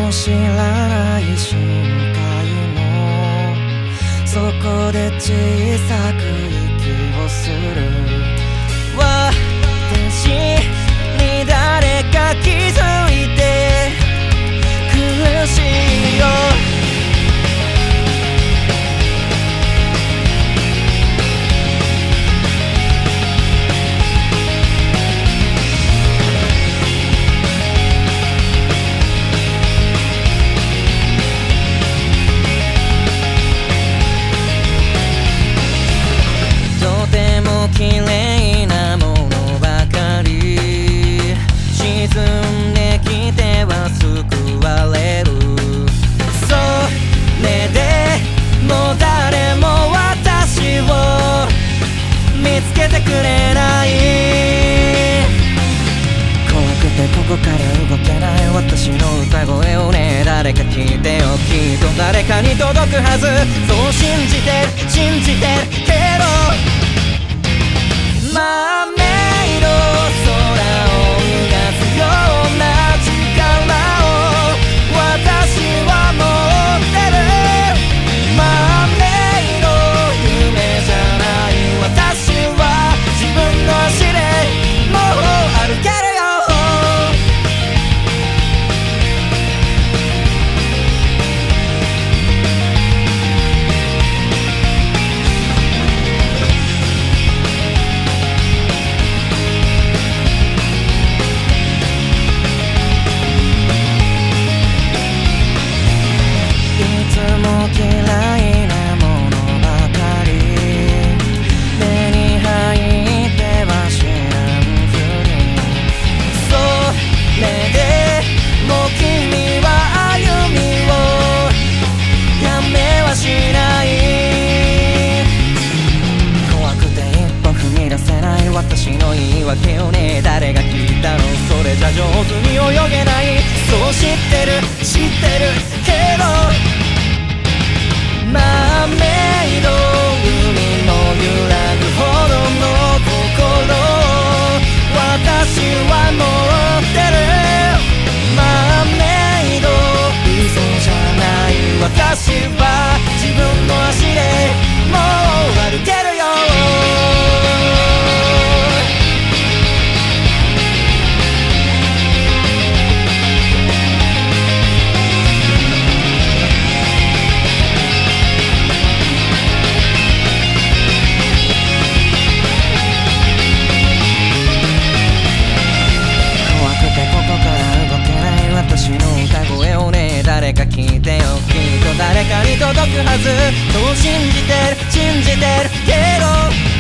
も知らない深海の底で小さく息をする私に誰か気づいて苦しいよ綺麗なものばかり沈んできては救われるそれでもう誰も私を見つけてくれない怖くてここから動けない私の歌声をね誰か聞いてよきっと誰かに届くはずそう信じてるけど豆色空を逃がすような力を私は持ってる豆色夢じゃない私は自分の足でもう歩けるよ嫌いなものばかり目に入っては知らんふりそれでもう君は歩みをやめはしない怖くて一歩踏み出せない私の言い訳をね誰が聞いたのそれじゃ上手に泳げないそう知ってるけど豆色海の揺らぐほどの心を私は持ってる豆色嘘じゃない私は自分の足でもう歩けるよ私の歌声をね誰か聞いてよきっと誰かに届くはずそう信じてるけど